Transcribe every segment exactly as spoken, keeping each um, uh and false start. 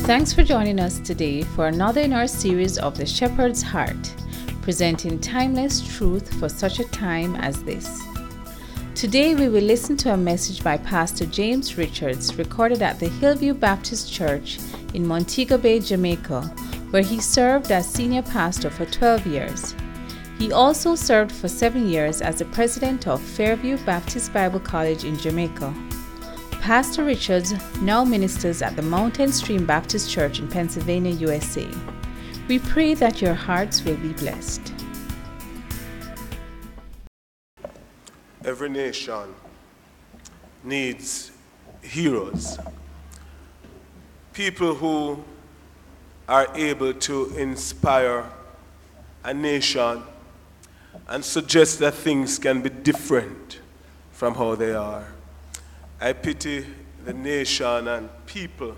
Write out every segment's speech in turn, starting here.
Thanks for joining us today for another in our series of The Shepherd's Heart, presenting timeless truth for such a time as this. Today we will listen to a message by Pastor James Richards recorded at the Hillview Baptist Church in Montego Bay, Jamaica, where he served as senior pastor for twelve years. He also served for seven years as the president of Fairview Baptist Bible College in Jamaica. Pastor Richards now ministers at the Mountain Stream Baptist Church in Pennsylvania, U S A. We pray that your hearts will be blessed. Every nation needs heroes, people who are able to inspire a nation and suggest that things can be different from how they are. I pity the nation and people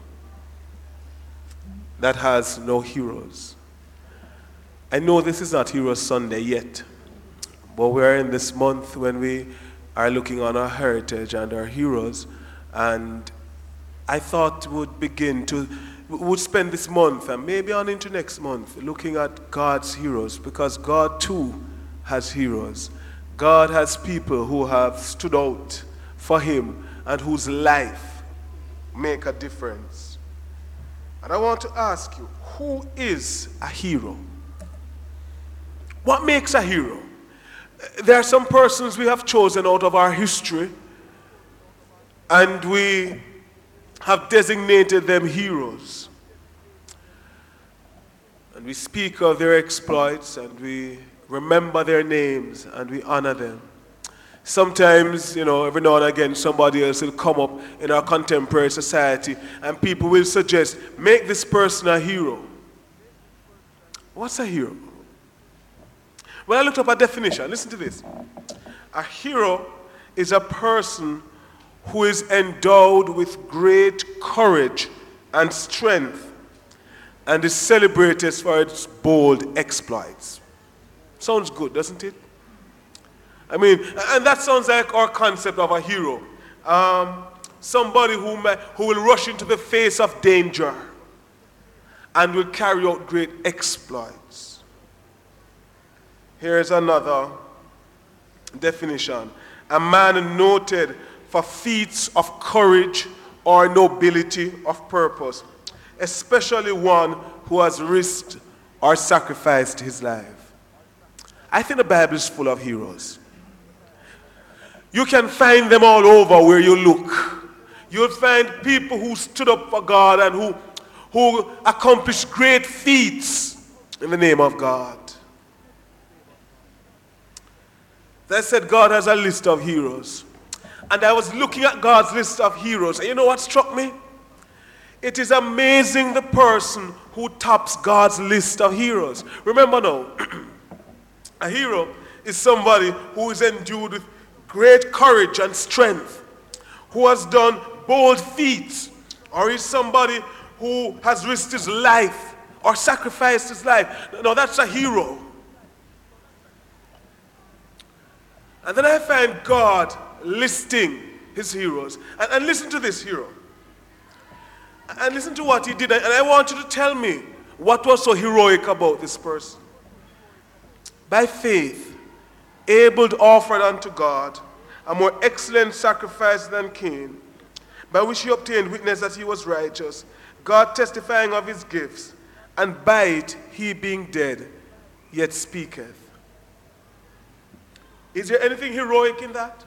that has no heroes. I know this is not Hero Sunday yet, but we are in this month when we are looking on our heritage and our heroes, and I thought we would begin to, we would spend this month and maybe on into next month looking at God's heroes, because God too has heroes. God has people who have stood out for Him and whose life make a difference. And I want to ask you, who is a hero? What makes a hero? There are some persons we have chosen out of our history, and we have designated them heroes. And we speak of their exploits, and we remember their names, and we honor them. Sometimes, you know, every now and again, somebody else will come up in our contemporary society, and people will suggest, make this person a hero. What's a hero? When I looked up a definition, listen to this. A hero is a person who is endowed with great courage and strength and is celebrated for its bold exploits. Sounds good, doesn't it? I mean, and that sounds like our concept of a hero. Um, somebody who, may, who will rush into the face of danger and will carry out great exploits. Here's another definition. A man noted for feats of courage or nobility of purpose, especially one who has risked or sacrificed his life. I think the Bible is full of heroes. You can find them all over where you look. You'll find people who stood up for God and who, who accomplished great feats in the name of God. They said God has a list of heroes. And I was looking at God's list of heroes, and you know what struck me? It is amazing the person who tops God's list of heroes. Remember now, a hero is somebody who is endued with great courage and strength, who has done bold feats, or is somebody who has risked his life or sacrificed his life. No, that's a hero. And then I find God listing his heroes. And, and listen to this hero. And listen to what he did. And I want you to tell me what was so heroic about this person. By faith, Abel offered unto God a more excellent sacrifice than Cain, by which he obtained witness that he was righteous, God testifying of his gifts, and by it he being dead, yet speaketh. Is there anything heroic in that?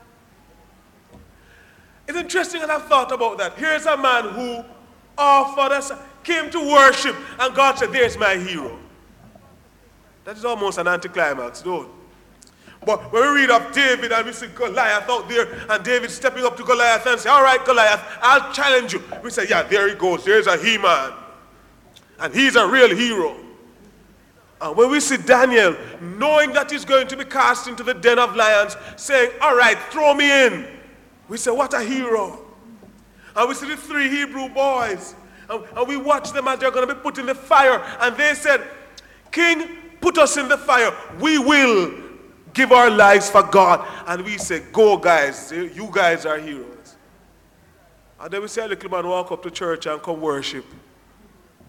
It's interesting that I've thought about that. Here's a man who offered us, came to worship, and God said, there's my hero. That is almost an anticlimax, don't? But when we read of David and we see Goliath out there, and David stepping up to Goliath and say, all right, Goliath, I'll challenge you. We say, yeah, there he goes. There's a he-man. And he's a real hero. And when we see Daniel, knowing that he's going to be cast into the den of lions, saying, all right, throw me in. We say, what a hero. And we see the three Hebrew boys. And, and we watch them as they're going to be put in the fire. And they said, King, put us in the fire. We will give our lives for God. And we say, go guys, you guys are heroes. And then we see a little man walk up to church and come worship.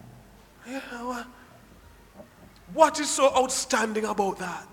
You know what? What is so outstanding about that?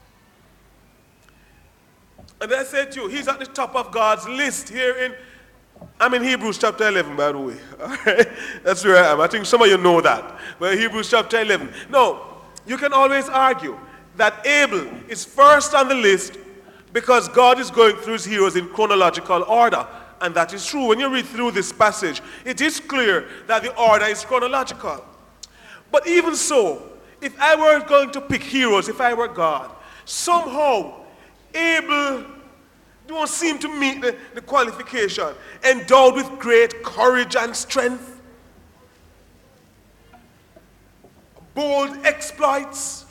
And I said to you, he's at the top of God's list here in, I'm in Hebrews chapter eleven, by the way. All right? That's where I am. I think some of you know that. But Hebrews chapter eleven. No, you can always argue that Abel is first on the list because God is going through his heroes in chronological order. And that is true. When you read through this passage, it is clear that the order is chronological. But even so, if I were going to pick heroes, if I were God, somehow Abel don't seem to meet the, the qualification. Endowed with great courage and strength, bold exploits.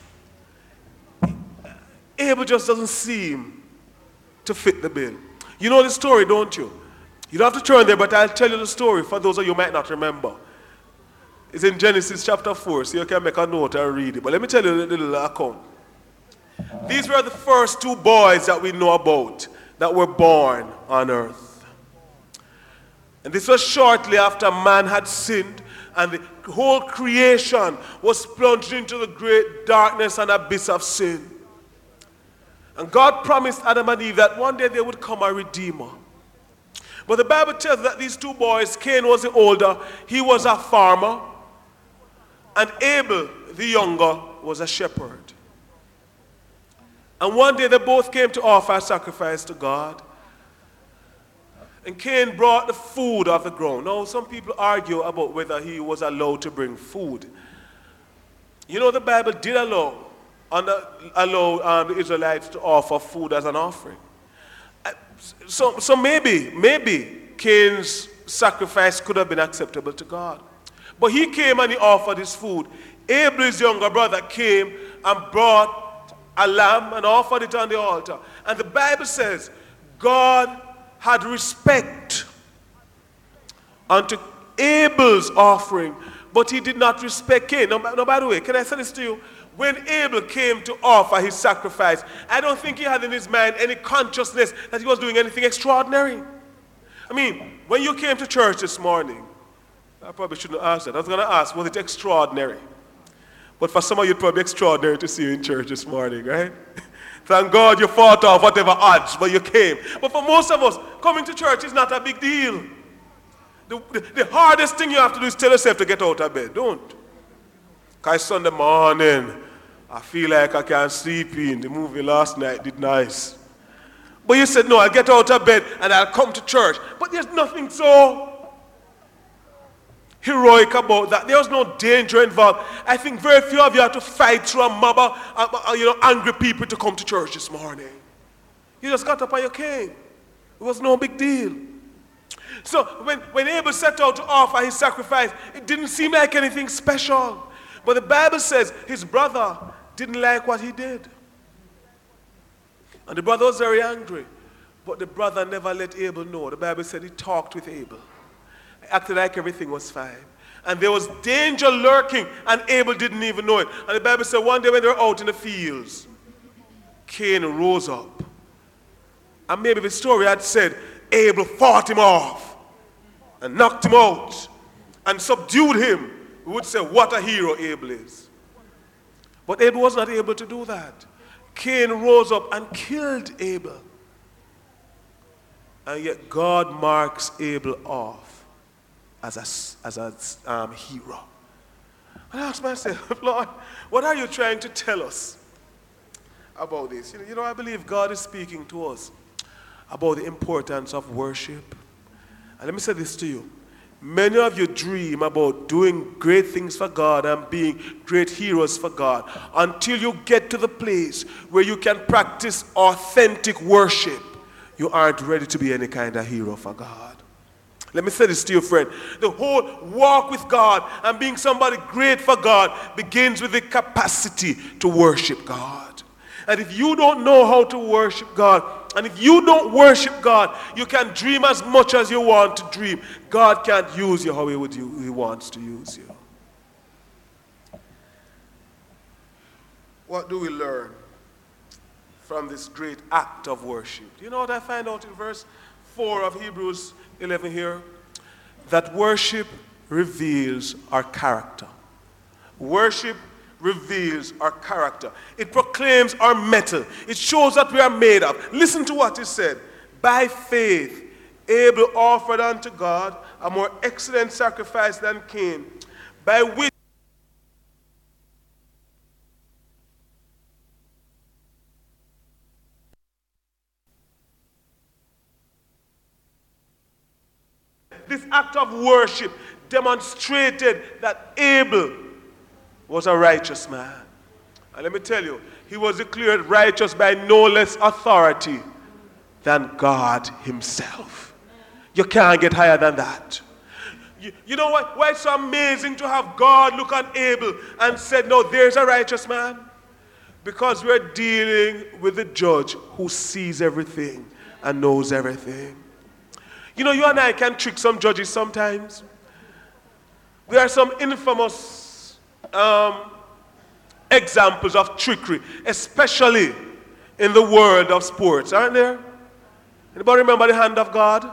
Abel just doesn't seem to fit the bill. You know the story, don't you? You don't have to turn there, but I'll tell you the story for those of you who might not remember. It's in Genesis chapter four, so you can make a note and read it. But let me tell you a little account. These were the first two boys that we know about that were born on earth. And this was shortly after man had sinned and the whole creation was plunged into the great darkness and abyss of sin. And God promised Adam and Eve that one day there would come a redeemer. But the Bible tells us that these two boys, Cain was the older, he was a farmer, and Abel, the younger, was a shepherd. And one day they both came to offer a sacrifice to God. And Cain brought the food of the ground. Now, some people argue about whether he was allowed to bring food. You know, the Bible did allow, under, allow um, the Israelites to offer food as an offering. So, so maybe, maybe Cain's sacrifice could have been acceptable to God. But he came and he offered his food. Abel's younger brother came and brought a lamb and offered it on the altar. And the Bible says God had respect unto Abel's offering, but he did not respect Cain. Now, now, by the way, can I say this to you? When Abel came to offer his sacrifice, I don't think he had in his mind any consciousness that he was doing anything extraordinary. I mean, when you came to church this morning, I probably shouldn't ask that. I was going to ask, was it extraordinary? But for some of you, it's probably extraordinary to see you in church this morning, right? Thank God you fought off whatever odds, but you came. But for most of us, coming to church is not a big deal. The, the, the hardest thing you have to do is tell yourself to get out of bed. Don't. Because Sunday morning, I feel like I can't sleep in. The movie last night did nice. But you said, no, I'll get out of bed and I'll come to church. But there's nothing so heroic about that. There was no danger involved. I think very few of you had to fight through a mob of uh, you know, angry people to come to church this morning. You just got up and you came. It was no big deal. So when, when Abel set out to offer his sacrifice, it didn't seem like anything special. But the Bible says his brother didn't like what he did. And the brother was very angry. But the brother never let Abel know. The Bible said he talked with Abel. Acted like everything was fine. And there was danger lurking, and Abel didn't even know it. And the Bible said one day when they were out in the fields, Cain rose up. And maybe the story had said Abel fought him off and knocked him out and subdued him. We would say, what a hero Abel is. But Abel was not able to do that. Cain rose up and killed Abel. And yet God marks Abel off as a, as a um, hero. And I asked myself, Lord, what are you trying to tell us about this? You know, you know, I believe God is speaking to us about the importance of worship. And let me say this to you. Many of you dream about doing great things for God and being great heroes for God until you get to the place where you can practice authentic worship. You aren't ready to be any kind of hero for God. Let me say this to you, friend. The whole walk with God and being somebody great for God begins with the capacity to worship God. And if you don't know how to worship God, and if you don't worship God, you can dream as much as you want to dream. God can't use you how he, would you, he wants to use you. What do we learn from this great act of worship? Do you know what I find out in verse four of Hebrews eleven here? That worship reveals our character. Worship reveals our character. It proclaims our metal. It shows that we are made of. Listen to what it said. By faith, Abel offered unto God a more excellent sacrifice than Cain, by which this act of worship demonstrated that Abel was a righteous man. And let me tell you, he was declared righteous by no less authority than God himself. You can't get higher than that. You, you know what? Why it's so amazing to have God look on Abel and said, no, there's a righteous man? Because we're dealing with the judge who sees everything and knows everything. You know, you and I can trick some judges sometimes. There are some infamous um, examples of trickery, especially in the world of sports, aren't there? Anybody remember the hand of God?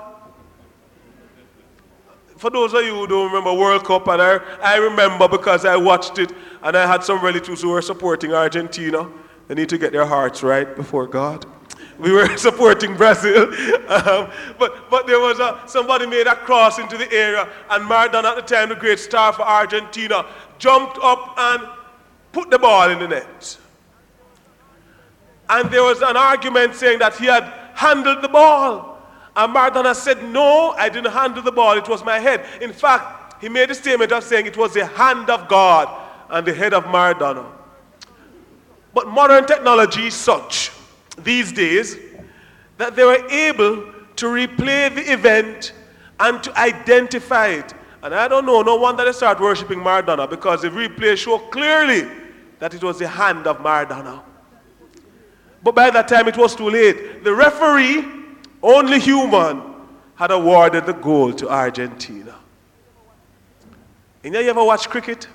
For those of you who don't remember World Cup, and I, I remember because I watched it, and I had some relatives who were supporting Argentina. They need to get their hearts right before God. We were supporting Brazil, um, but, but there was a, somebody made a cross into the area, and Maradona at the time, the great star for Argentina, jumped up and put the ball in the net. And there was an argument saying that he had handled the ball. And Maradona said, no, I didn't handle the ball, it was my head. In fact, he made a statement of saying it was the hand of God and the head of Maradona. But modern technology is such these days that they were able to replay the event and to identify it. And I don't know, no wonder they start worshiping Maradona, because the replay showed clearly that it was the hand of Maradona. But by that time it was too late. The referee, only human, had awarded the goal to Argentina. And you ever watch cricket?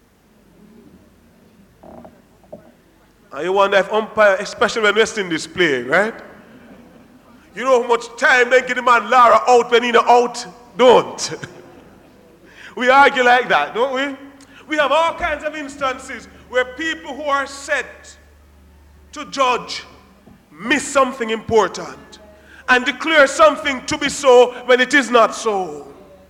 And you wonder if umpire, especially when West Indies play, right? You know how much time they give the man Lara out when he's not out? Don't. We argue like that, don't we? We have all kinds of instances where people who are set to judge miss something important and declare something to be so when it is not so.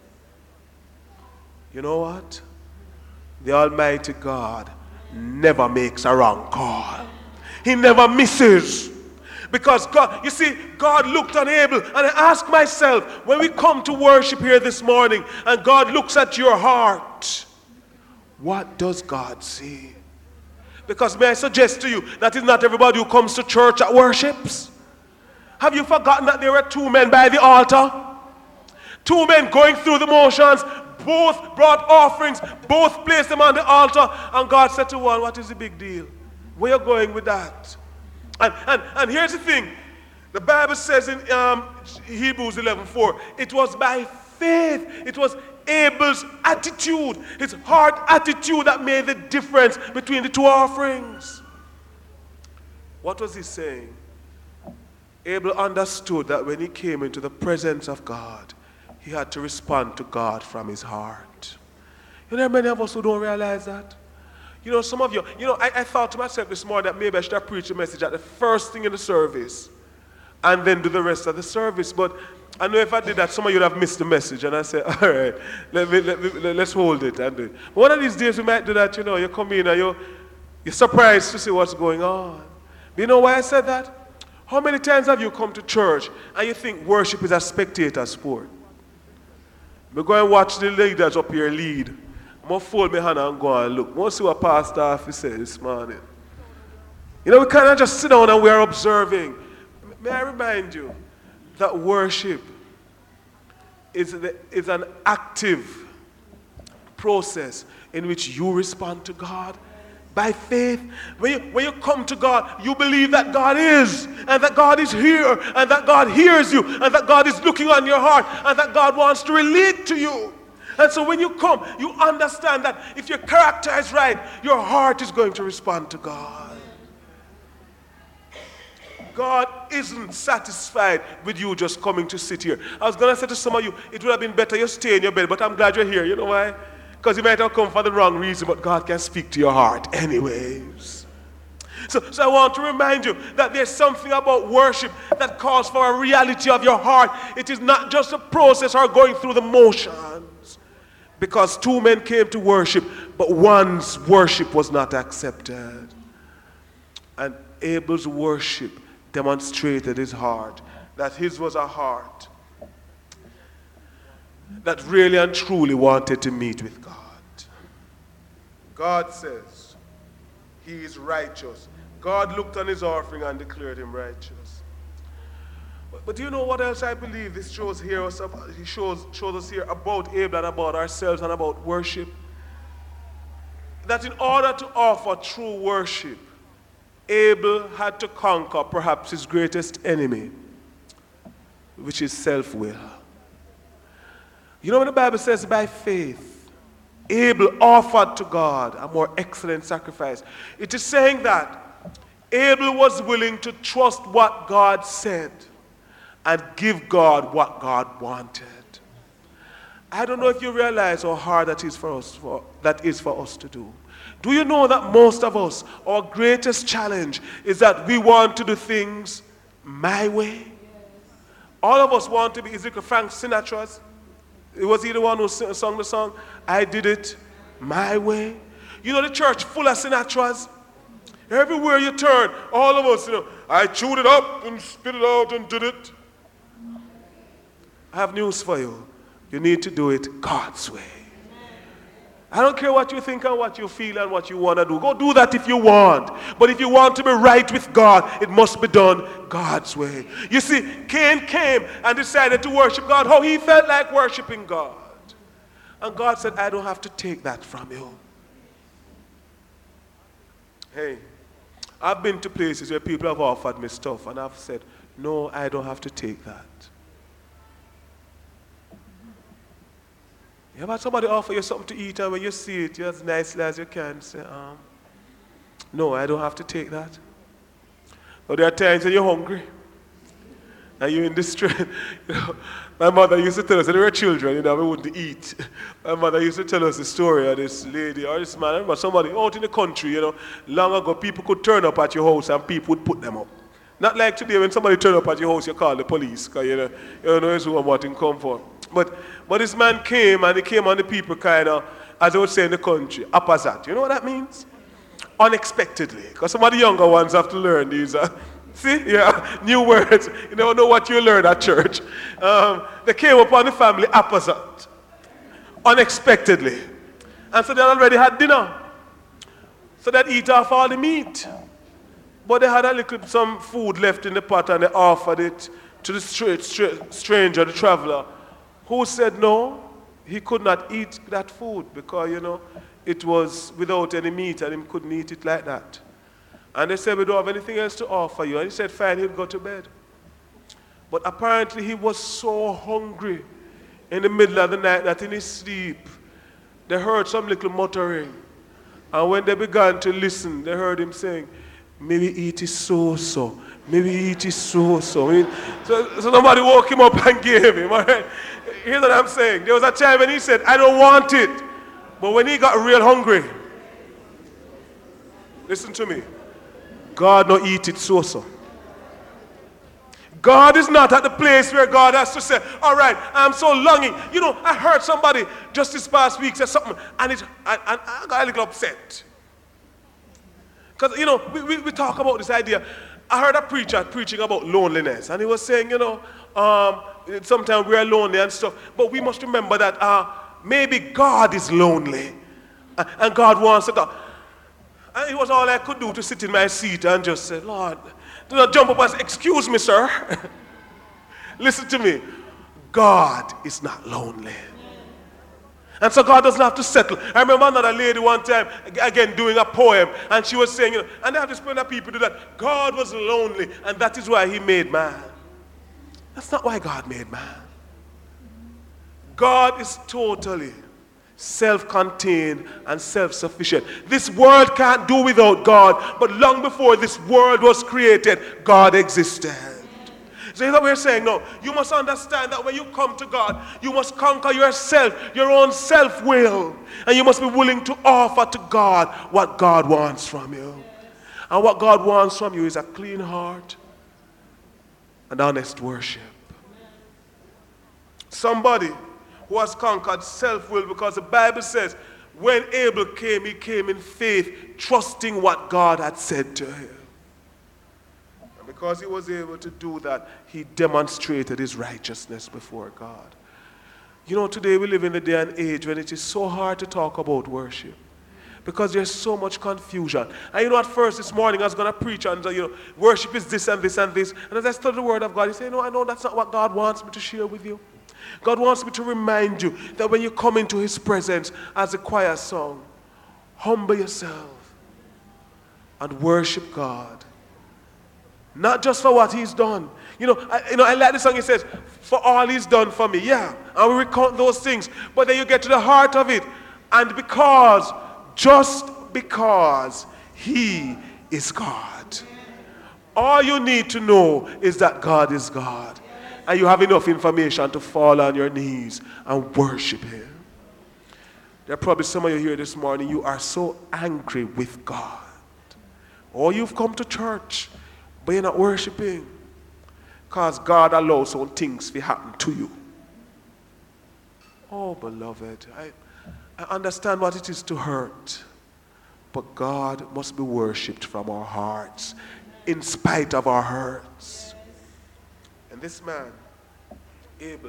You know what? The Almighty God never makes a wrong call. He never misses. Because God, you see, God looked on Abel, and I ask myself, when we come to worship here this morning, and God looks at your heart, what does God see? Because may I suggest to you that it's not everybody who comes to church that worships. Have you forgotten that there were two men by the altar? Two men going through the motions, both brought offerings, both placed them on the altar, and God said to one, what is the big deal? Where are you going with that? And, and, and here's the thing. The Bible says in um, Hebrews eleven four, it was by faith. It was Abel's attitude, his heart attitude, that made the difference between the two offerings. What was he saying? Abel understood that when he came into the presence of God, he had to respond to God from his heart. You know, there are many of us who don't realize that. You know, some of you, you know, I, I thought to myself this morning that maybe I should have preached a message at the first thing in the service and then do the rest of the service. But I know if I did that, some of you would have missed the message. And I said, all right, let me, let me, let's hold it and do it. But one of these days we might do that, you know, you come in and you're, you're surprised to see what's going on. But you know why I said that? How many times have you come to church and you think worship is a spectator sport? We go and watch the leaders up here lead. I'm going to fold my hand and go and look. I want to see what Pastor Afi said this morning. You know, we cannot just sit down and we're observing. May I remind you that worship is, the, is an active process in which you respond to God by faith. When you, when you come to God, you believe that God is, and that God is here, and that God hears you, and that God is looking on your heart, and that God wants to relate to you. And so when you come, you understand that if your character is right, your heart is going to respond to God. God isn't satisfied with you just coming to sit here. I was going to say to some of you, it would have been better you stay in your bed, but I'm glad you're here. You know why? Because you might have come for the wrong reason, but God can speak to your heart anyways. So, so I want to remind you that there's something about worship that calls for a reality of your heart. It is not just a process or going through the motions. Because two men came to worship, but one's worship was not accepted. And Abel's worship demonstrated his heart, that his was a heart that really and truly wanted to meet with God. God says he is righteous. God looked on his offering and declared him righteous. But, but do you know what else I believe this shows here? Us about, he shows, shows us here about Abel and about ourselves and about worship. That in order to offer true worship, Abel had to conquer perhaps his greatest enemy, which is self-will. You know when the Bible says by faith, Abel offered to God a more excellent sacrifice. It is saying that Abel was willing to trust what God said and give God what God wanted. I don't know if you realize how hard that is for us, for, that is for us to do. Do you know that most of us, our greatest challenge is that we want to do things my way? All of us want to be, is it Frank Sinatra's? Was he the one who sung the song, I did it my way? You know the church full of Sinatras? Everywhere you turn, all of us, you know, I chewed it up and spit it out and did it. I have news for you. You need to do it God's way. I don't care what you think and what you feel and what you want to do. Go do that if you want. But if you want to be right with God, it must be done God's way. You see, Cain came and decided to worship God how he felt like worshiping God. And God said, I don't have to take that from you. Hey, I've been to places where people have offered me stuff and I've said, no, I don't have to take that. You ever had somebody offer you something to eat and when you see it, you're as nicely as you can say, um, no, I don't have to take that. But there are times when you're hungry and you're in distress. You know, my mother used to tell us, when we were children, you know, we wouldn't eat. My mother used to tell us the story of this lady or this man. I remember somebody out in the country, you know, long ago, people could turn up at your house and people would put them up. Not like today, when somebody turn up at your house, you call the police, because you know, you don't know who and what in come for. But, but this man came, and he came on the people kind of, as I would say in the country, opposite. You know what that means? Unexpectedly. Because some of the younger ones have to learn these. Uh, see? Yeah, new words. You never know what you learn at church. Um, they came upon the family opposite. Unexpectedly. And so they already had dinner. So they'd eat off all the meat. But they had a little, some food left in the pot, and they offered it to the straight, straight, stranger, the traveler, who said no, he could not eat that food because, you know, it was without any meat and he couldn't eat it like that. And they said, we don't have anything else to offer you. And he said, fine, he'll go to bed. But apparently he was so hungry in the middle of the night that in his sleep, they heard some little muttering. And when they began to listen, they heard him saying, maybe eat is so-so. Maybe eat is so-so. So, so somebody woke him up and gave him, all right? Here's what I'm saying. There was a time when he said, I don't want it. But when he got real hungry, listen to me, God don't eat it so-so. God is not at the place where God has to say, all right, I'm so longing. You know, I heard somebody just this past week say something, and, it, and, and I got a little upset. Because, you know, we, we, we talk about this idea. I heard a preacher preaching about loneliness, and he was saying, you know, um, sometimes we are lonely and stuff, but we must remember that uh, maybe God is lonely, and, and God wants to talk. And it was all I could do to sit in my seat and just say, Lord, do not jump up and say, excuse me, sir. Listen to me. God is not lonely. And so God doesn't have to settle. I remember another lady one time, again, doing a poem, and she was saying, you know, and they have this point of people do that. God was lonely, and that is why he made man. That's not why God made man. God is totally self-contained and self-sufficient. This world can't do without God, but long before this world was created, God existed. So that we're saying, no, you must understand that when you come to God, you must conquer yourself, your own self-will. And you must be willing to offer to God what God wants from you. And what God wants from you is a clean heart and honest worship. Somebody who has conquered self-will, because the Bible says when Abel came, he came in faith, trusting what God had said to him. And because he was able to do that, he demonstrated his righteousness before God. You know, today we live in a day and age when it is so hard to talk about worship, because there's so much confusion. And you know, at first this morning I was going to preach on, you know, worship is this and this and this. And as I studied the Word of God, he said, no, I know that's not what God wants me to share with you. God wants me to remind you that when you come into his presence as a choir song, humble yourself and worship God. Not just for what he's done. You know, I, you know, I like the song. It says, for all he's done for me. Yeah, and we recount those things. But then you get to the heart of it. And because, just because he is God. All you need to know is that God is God. And you have enough information to fall on your knees and worship him. There are probably some of you here this morning, you are so angry with God. Or you've come to church, but you're not worshiping. Because God allows some things to happen to you. Oh, beloved, I, I understand what it is to hurt. But God must be worshipped from our hearts, in spite of our hurts. And this man, Abel,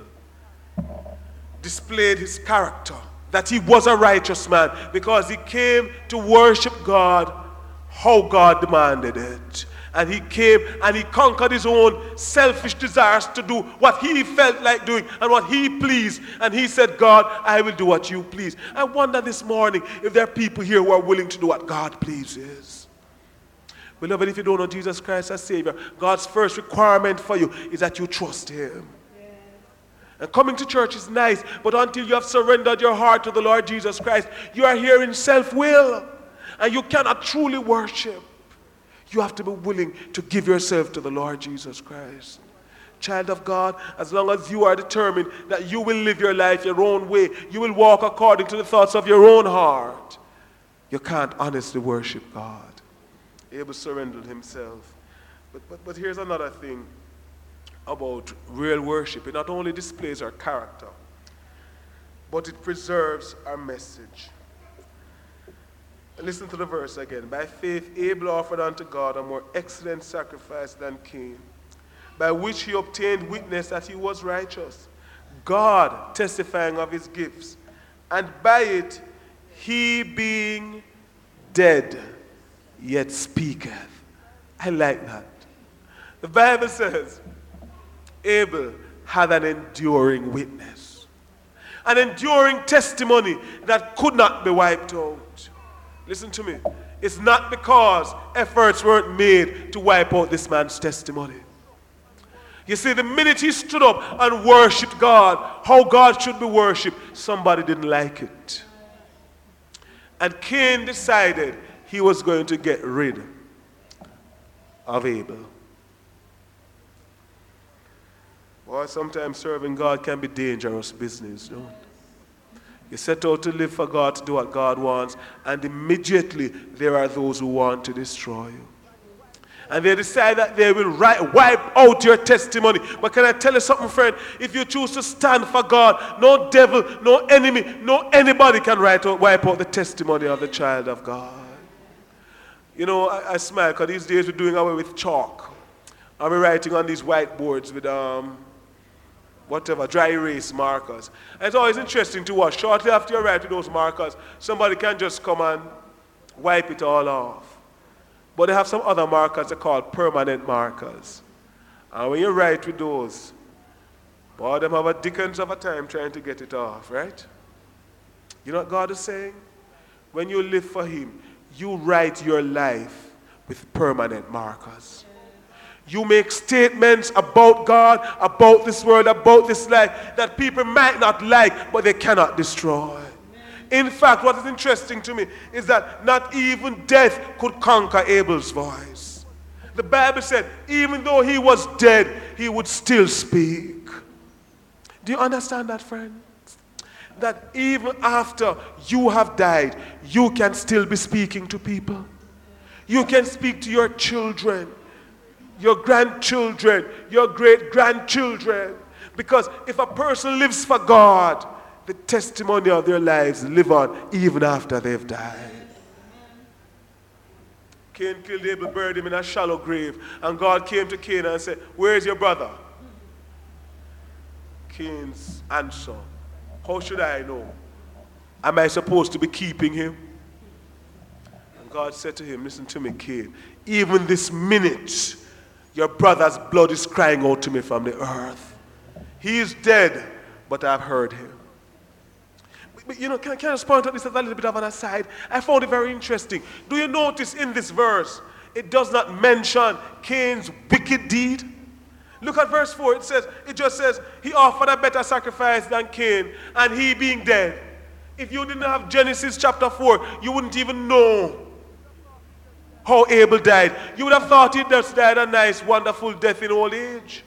displayed his character, that he was a righteous man, because he came to worship God how God demanded it. And he came and he conquered his own selfish desires to do what he felt like doing and what he pleased. And he said, God, I will do what you please. I wonder this morning if there are people here who are willing to do what God pleases. Beloved, if you don't know Jesus Christ as Savior, God's first requirement for you is that you trust him. Yes. And coming to church is nice, but until you have surrendered your heart to the Lord Jesus Christ, you are here in self-will, and you cannot truly worship. You have to be willing to give yourself to the Lord Jesus Christ. Child of God, as long as you are determined that you will live your life your own way, you will walk according to the thoughts of your own heart, you can't honestly worship God. Abel surrendered himself. But, but, but here's another thing about real worship. It not only displays our character, but it preserves our message. Listen to the verse again. By faith Abel offered unto God a more excellent sacrifice than Cain, by which he obtained witness that he was righteous, God testifying of his gifts, and by it he being dead yet speaketh. I like that. The Bible says Abel had an enduring witness, an enduring testimony that could not be wiped out. Listen to me. It's not because efforts weren't made to wipe out this man's testimony. You see, the minute he stood up and worshiped God, how God should be worshipped, somebody didn't like it. And Cain decided he was going to get rid of Abel. Boy, sometimes serving God can be dangerous business, don't it? You set out to live for God, to do what God wants, and immediately there are those who want to destroy you. And they decide that they will wipe out your testimony. But can I tell you something, friend? If you choose to stand for God, no devil, no enemy, no anybody can wipe out the testimony of the child of God. You know, I, I smile because these days we're doing away with chalk. And we're writing on these whiteboards with um, whatever, dry erase markers. And it's always interesting to watch. Shortly after you write with those markers, somebody can just come and wipe it all off. But they have some other markers they're called permanent markers. And when you write with those, boy, them have a dickens of a time trying to get it off, right? You know what God is saying? When you live for him, you write your life with permanent markers. You make statements about God, about this world, about this life that people might not like, but they cannot destroy. In fact, what is interesting to me is that not even death could conquer Abel's voice. The Bible said, even though he was dead, he would still speak. Do you understand that, friend? That even after you have died, you can still be speaking to people. You can speak to your children, your grandchildren, your great-grandchildren. Because if a person lives for God, the testimony of their lives live on even after they've died. Cain killed Abel, buried him in a shallow grave. And God came to Cain and said, where's your brother? Cain's answer, how should I know? Am I supposed to be keeping him? And God said to him, listen to me, Cain. Even this minute, your brother's blood is crying out to me from the earth. He is dead, but I've heard him. But, you know, can, can I just point out this as a little bit of an aside? I found it very interesting. Do you notice in this verse, it does not mention Cain's wicked deed? Look at verse four. It says, it just says, he offered a better sacrifice than Cain, and he being dead. If you didn't have Genesis chapter four, you wouldn't even know how Abel died. You would have thought he just died a nice, wonderful death in old age.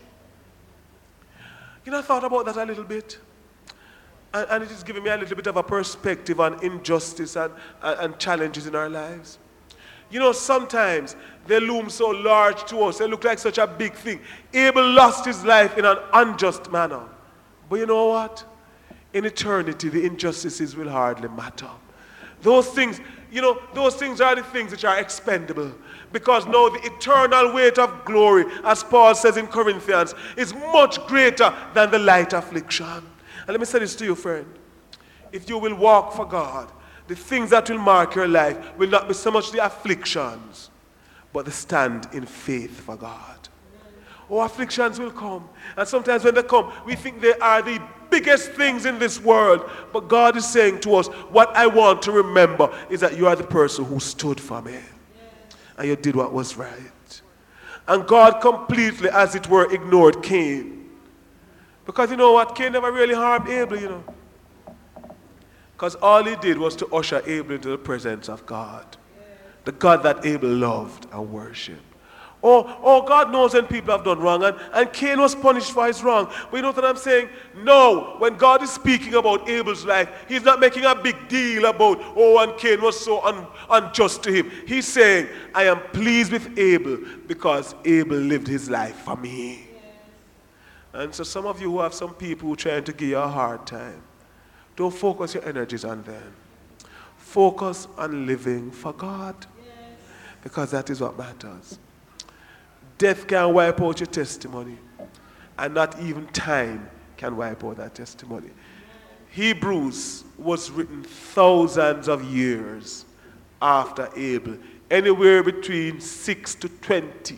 You know, I thought about that a little bit. And, and it is giving me a little bit of a perspective on injustice and, and, and challenges in our lives. You know, sometimes they loom so large to us. They look like such a big thing. Abel lost his life in an unjust manner. But you know what? In eternity, the injustices will hardly matter. Those things, you know, those things are the things which are expendable. Because now the eternal weight of glory, as Paul says in Corinthians, is much greater than the light affliction. And let me say this to you, friend. If you will walk for God, the things that will mark your life will not be so much the afflictions, but the stand in faith for God. Oh, afflictions will come. And sometimes when they come, we think they are the biggest things in this world. But God is saying to us, what I want to remember is that you are the person who stood for me. And you did what was right. And God completely, as it were, ignored Cain. Because you know what? Cain never really harmed Abel, you know. Because all he did was to usher Abel into the presence of God. The God that Abel loved and worshipped. Oh, oh, God knows when people have done wrong. And, and Cain was punished for his wrong. But you know what I'm saying? No, when God is speaking about Abel's life, he's not making a big deal about, oh, and Cain was so un, unjust to him. He's saying, I am pleased with Abel because Abel lived his life for me. And so some of you who have some people who are trying to give you a hard time, don't focus your energies on them. Focus on living for God. Because that is what matters. Death can wipe out your testimony. And not even time can wipe out that testimony. Hebrews was written thousands of years after Abel. Anywhere between six to twenty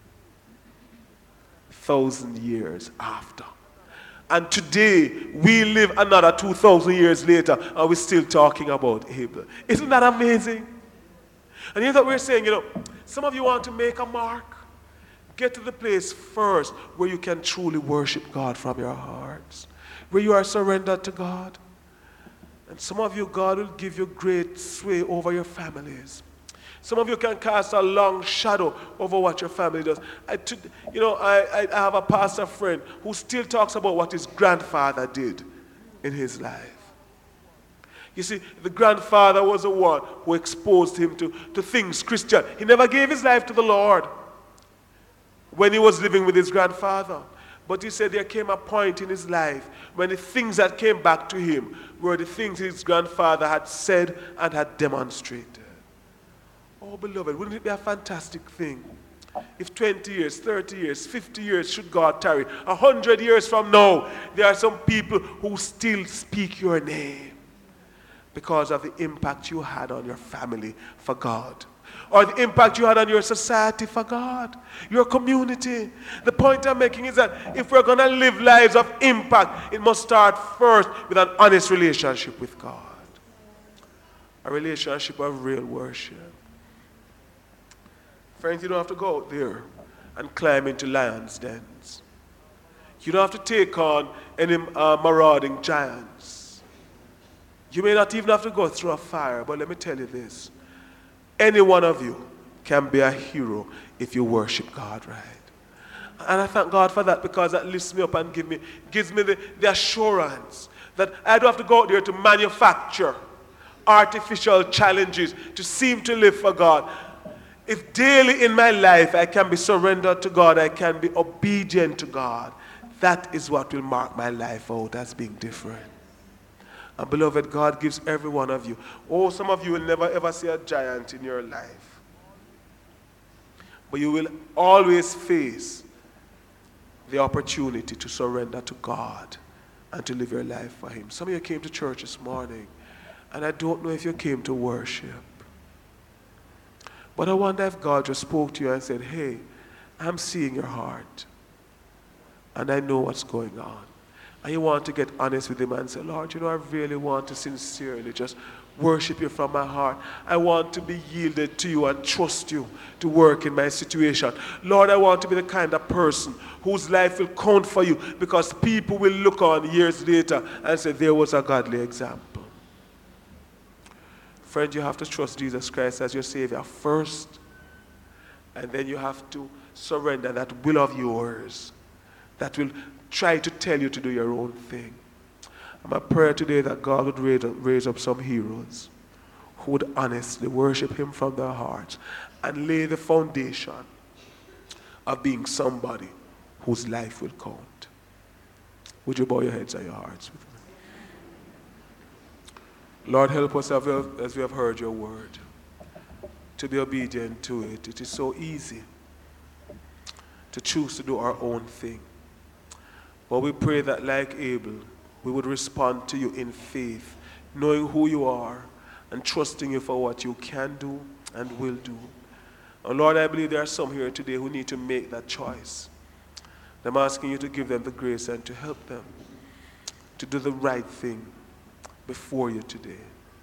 thousand years after. And today, we live another two thousand years later, and we're still talking about Abel. Isn't that amazing? And here's what we're saying, you know, some of you want to make a mark. Get to the place first where you can truly worship God from your hearts, where you are surrendered to God. And some of you, God will give you great sway over your families. Some of you can cast a long shadow over what your family does. I, you know, I, I have a pastor friend who still talks about what his grandfather did in his life. You see, the grandfather was the one who exposed him to, to things Christian. He never gave his life to the Lord when he was living with his grandfather. But he said there came a point in his life when the things that came back to him were the things his grandfather had said and had demonstrated. Oh, beloved, wouldn't it be a fantastic thing if twenty years, thirty years, fifty years, should God tarry, one hundred years from now, there are some people who still speak your name because of the impact you had on your family for God, or the impact you had on your society for God, your community. The point I'm making is that if we're going to live lives of impact, it must start first with an honest relationship with God, a relationship of real worship. Friends, you don't have to go out there and climb into lions' dens. You don't have to take on any uh, marauding giants. You may not even have to go through a fire, but let me tell you this. Any one of you can be a hero if you worship God right. And I thank God for that, because that lifts me up and give me, gives me the, the assurance that I don't have to go out there to manufacture artificial challenges to seem to live for God. If daily in my life I can be surrendered to God, I can be obedient to God, that is what will mark my life out as being different. And beloved, God gives every one of you. Oh, some of you will never ever see a giant in your life. But you will always face the opportunity to surrender to God and to live your life for Him. Some of you came to church this morning, and I don't know if you came to worship. But I wonder if God just spoke to you and said, hey, I'm seeing your heart, and I know what's going on. And you want to get honest with Him and say, Lord, you know, I really want to sincerely just worship you from my heart. I want to be yielded to you and trust you to work in my situation. Lord, I want to be the kind of person whose life will count for you, because people will look on years later and say, there was a godly example. Friend, you have to trust Jesus Christ as your Savior first, and then you have to surrender that will of yours that will try to tell you to do your own thing. My prayer today that God would raise up, raise up some heroes who would honestly worship Him from their hearts and lay the foundation of being somebody whose life will count. Would you bow your heads and your hearts with me? Lord, help us as we have heard your word to be obedient to it. It is so easy to choose to do our own thing. But we pray that, like Abel, we would respond to you in faith, knowing who you are and trusting you for what you can do and will do. And Lord, I believe there are some here today who need to make that choice. I'm asking you to give them the grace and to help them to do the right thing before you today.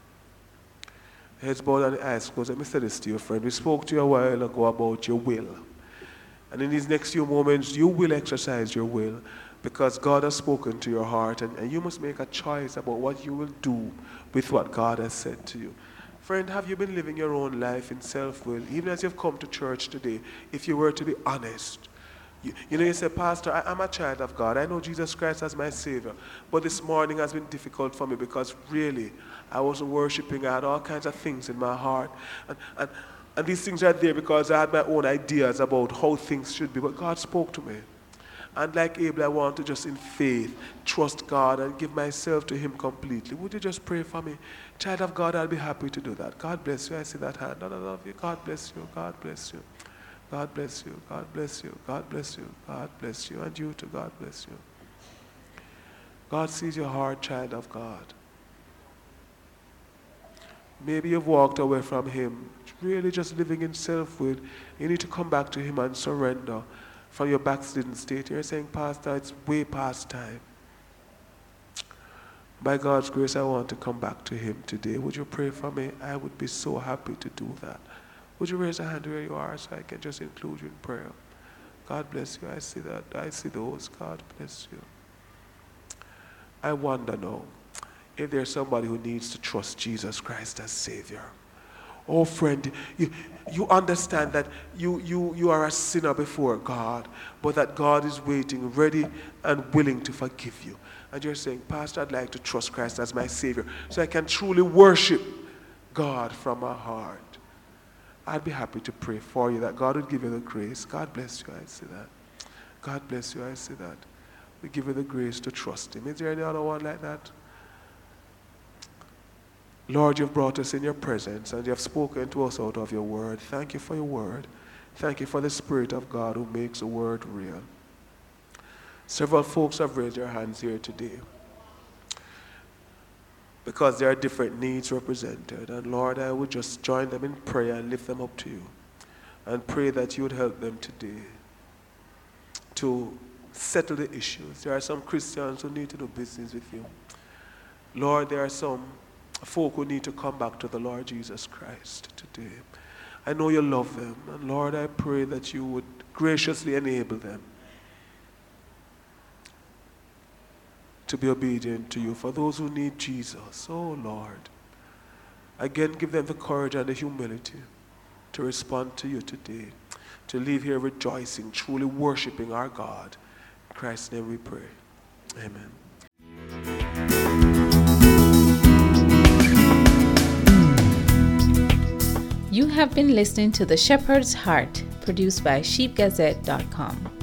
Heads bowed and eyes closed. Let me say this to you, friend. We spoke to you a while ago about your will. And in these next few moments, you will exercise your will, because God has spoken to your heart, and, and you must make a choice about what you will do with what God has said to you. Friend, have you been living your own life in self-will? Even as you've come to church today, if you were to be honest, you, you know, you say, Pastor, I, I'm a child of God. I know Jesus Christ as my Savior. But this morning has been difficult for me because really, I wasn't worshiping. I had all kinds of things in my heart. And, and, and these things are there because I had my own ideas about how things should be. But God spoke to me. And like Abel, I want to just in faith trust God and give myself to Him completely. Would you just pray for me? Child of God, I'll be happy to do that. God bless you. I see that hand. I love you. God bless you. God bless you. God bless you. God bless you. God bless you. God bless you. And you too. God bless you. God sees your heart, child of God. Maybe you've walked away from Him, really just living in self-will. You need to come back to Him and surrender from your backslidden state. You're saying, Pastor, it's way past time. By God's grace, I want to come back to Him today. Would you pray for me? I would be so happy to do that. Would you raise a hand where you are so I can just include you in prayer? God bless you. I see that. I see those. God bless you. I wonder now if there's somebody who needs to trust Jesus Christ as Savior. Oh, friend, you, you understand that you, you, you are a sinner before God, but that God is waiting, ready and willing to forgive you. And you're saying, Pastor, I'd like to trust Christ as my Savior so I can truly worship God from my heart. I'd be happy to pray for you that God would give you the grace. God bless you, I see that. God bless you, I see that. We give you the grace to trust Him. Is there any other one like that? Lord, you've brought us in your presence and you have spoken to us out of your word. Thank you for your word. Thank you for the Spirit of God who makes the word real. Several folks have raised their hands here today because there are different needs represented. And Lord, I would just join them in prayer and lift them up to you and pray that you would help them today to settle the issues. There are some Christians who need to do business with you. Lord, there are some folk who need to come back to the Lord Jesus Christ today. I know you love them. And Lord, I pray that you would graciously enable them to be obedient to you. For those who need Jesus, oh Lord, again give them the courage and the humility to respond to you today. to leave here rejoicing, truly worshiping our God. In Christ's name we pray. Amen. You have been listening to The Shepherd's Heart, produced by sheep gazette dot com.